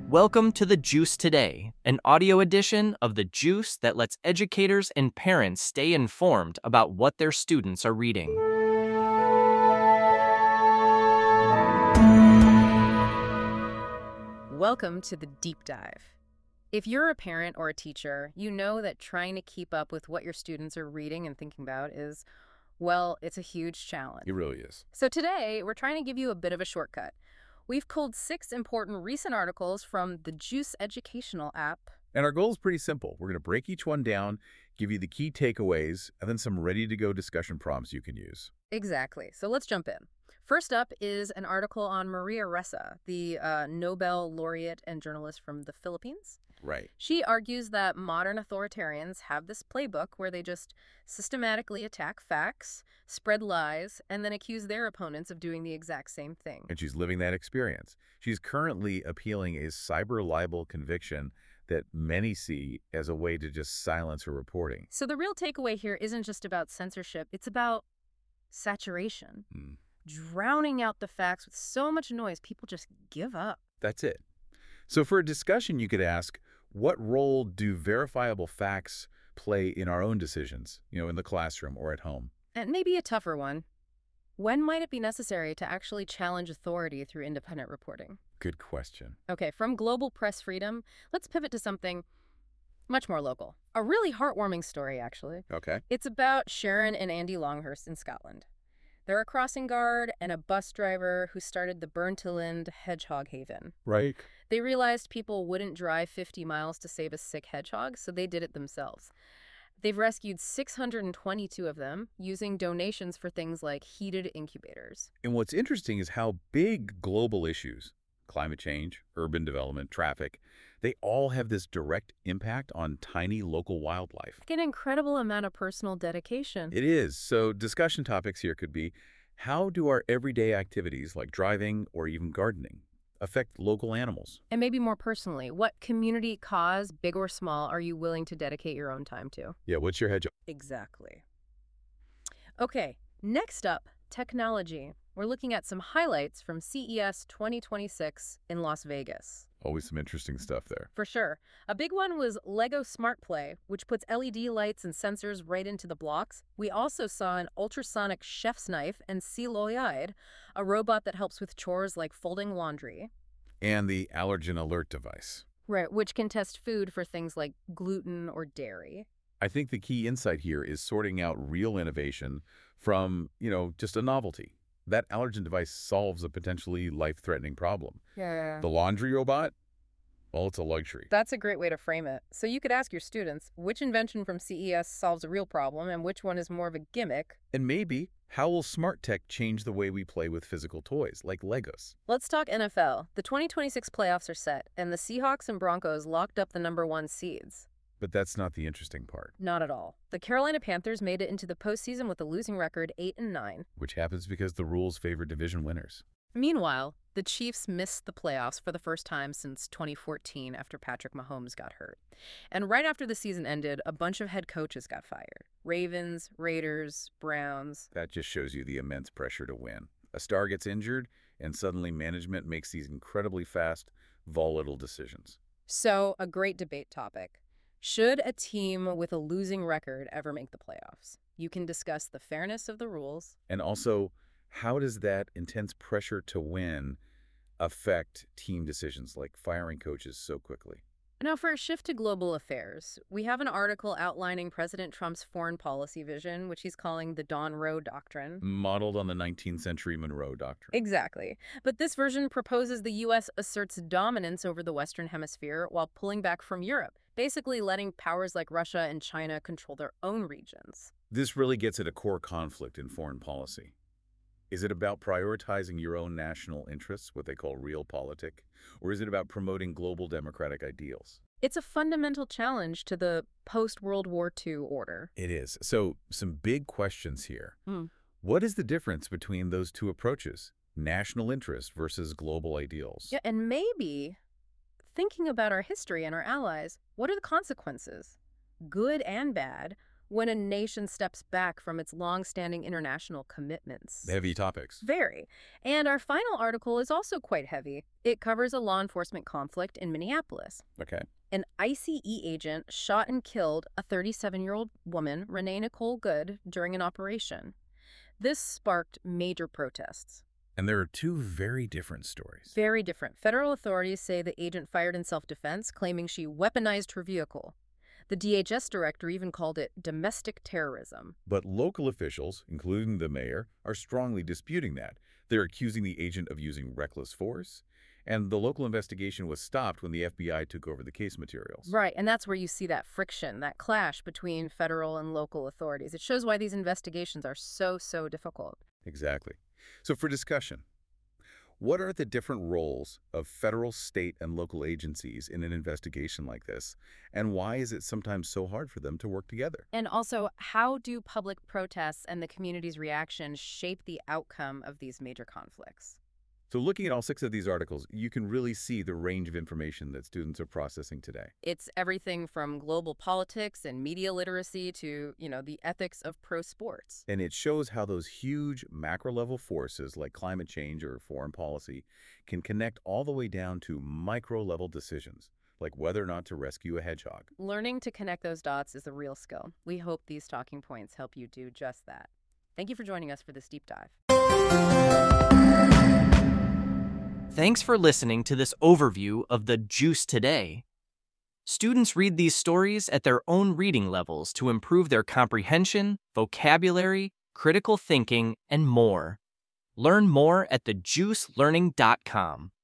Welcome to The Juice Today, an audio edition of The Juice that lets educators and parents stay informed about what their students are reading. Welcome to the Deep Dive. If you're a parent or a teacher, you know that trying to keep up with what your students are reading and thinking about is, well, it's a huge challenge. It really is. So today, we're trying to give you a bit of a shortcut. We've culled 6 important recent articles from the Juice educational app. And our goal is pretty simple. We're going to break each one down, give you the key takeaways, and then some ready-to-go discussion prompts you can use. Exactly. So let's jump in. First up is an article on Maria Ressa, the Nobel laureate and journalist from the Philippines. Right. She argues that modern authoritarians have this playbook where they just systematically attack facts, spread lies, and then accuse their opponents of doing the exact same thing. And she's living that experience. She's currently appealing a cyber libel conviction that many see as a way to just silence her reporting. So the real takeaway here isn't just about censorship, it's about saturation. Drowning out the facts with so much noise, people just give up. That's it. So for a discussion, you could ask, what role do verifiable facts play in our own decisions, in the classroom or at home? And maybe a tougher one. When might it be necessary to actually challenge authority through independent reporting? Good question. Okay, from global press freedom, let's pivot to something much more local. A really heartwarming story, actually. Okay. It's about Sharon and Andy Longhurst in Scotland. They're a crossing guard and a bus driver who started the Burntilland Hedgehog Haven. Right. They realized people wouldn't drive 50 miles to save a sick hedgehog, so they did it themselves. They've rescued 622 of them using donations for things like heated incubators. And what's interesting is how big global issues, climate change, urban development, traffic, they all have this direct impact on tiny local wildlife. Like an incredible amount of personal dedication. It is. So discussion topics here could be, how do our everyday activities like driving or even gardening affect local animals? And maybe more personally, what community cause, big or small, are you willing to dedicate your own time to? Yeah, what's your hedgehog? Exactly. Okay, next up, technology. We're looking at some highlights from CES 2026 in Las Vegas. Always some interesting stuff there. For sure. A big one was Lego Smart Play, which puts LED lights and sensors right into the blocks. We also saw an ultrasonic chef's knife and Celoid, a robot that helps with chores like folding laundry. And the allergen alert device. Right, which can test food for things like gluten or dairy. I think the key insight here is sorting out real innovation from, just a novelty. That allergen device solves a potentially life-threatening problem. Yeah. The laundry robot? Well, it's a luxury. That's a great way to frame it. So you could ask your students, which invention from CES solves a real problem and which one is more of a gimmick? And maybe, how will smart tech change the way we play with physical toys, like Legos? Let's talk NFL. The 2026 playoffs are set, and the Seahawks and Broncos locked up the #1 seeds. But that's not the interesting part. Not at all. The Carolina Panthers made it into the postseason with a losing record 8-9. Which happens because the rules favor division winners. Meanwhile, the Chiefs missed the playoffs for the first time since 2014 after Patrick Mahomes got hurt. And right after the season ended, a bunch of head coaches got fired. Ravens, Raiders, Browns. That just shows you the immense pressure to win. A star gets injured, and suddenly management makes these incredibly fast, volatile decisions. So, a great debate topic. Should a team with a losing record ever make the playoffs? You can discuss the fairness of the rules. And also, how does that intense pressure to win affect team decisions like firing coaches so quickly? Now, for a shift to global affairs, we have an article outlining President Trump's foreign policy vision, which he's calling the Don Roe Doctrine. Modeled on the 19th century Monroe Doctrine. Exactly. But this version proposes the U.S. asserts dominance over the Western Hemisphere while pulling back from Europe, basically letting powers like Russia and China control their own regions. This really gets at a core conflict in foreign policy. Is it about prioritizing your own national interests, what they call realpolitik, or is it about promoting global democratic ideals? It's a fundamental challenge to the post-World War II order. It is. So, some big questions here. What is the difference between those two approaches, national interest versus global ideals? Yeah, and maybe, thinking about our history and our allies, what are the consequences? Good and bad. when a nation steps back from its long-standing international commitments. Heavy topics. Very. And our final article is also quite heavy. It covers a law enforcement conflict in Minneapolis. Okay. An ICE agent shot and killed a 37-year-old woman, Renee Nicole Good, during an operation. This sparked major protests. And there are two very different stories. Very different. Federal authorities say the agent fired in self-defense, claiming she weaponized her vehicle. The DHS director even called it domestic terrorism. But local officials, including the mayor, are strongly disputing that. They're accusing the agent of using reckless force, and the local investigation was stopped when the FBI took over the case materials. Right, and that's where you see that friction, that clash between federal and local authorities. It shows why these investigations are so difficult. Exactly. So for discussion, what are the different roles of federal, state, and local agencies in an investigation like this, and why is it sometimes so hard for them to work together? And also, how do public protests and the community's reaction shape the outcome of these major conflicts? So looking at all 6 of these articles, you can really see the range of information that students are processing today. It's everything from global politics and media literacy to, the ethics of pro sports. And it shows how those huge macro-level forces like climate change or foreign policy can connect all the way down to micro-level decisions, like whether or not to rescue a hedgehog. Learning to connect those dots is a real skill. We hope these talking points help you do just that. Thank you for joining us for this deep dive. Thanks for listening to this overview of the Juice Today. Students read these stories at their own reading levels to improve their comprehension, vocabulary, critical thinking, and more. Learn more at thejuicelearning.com.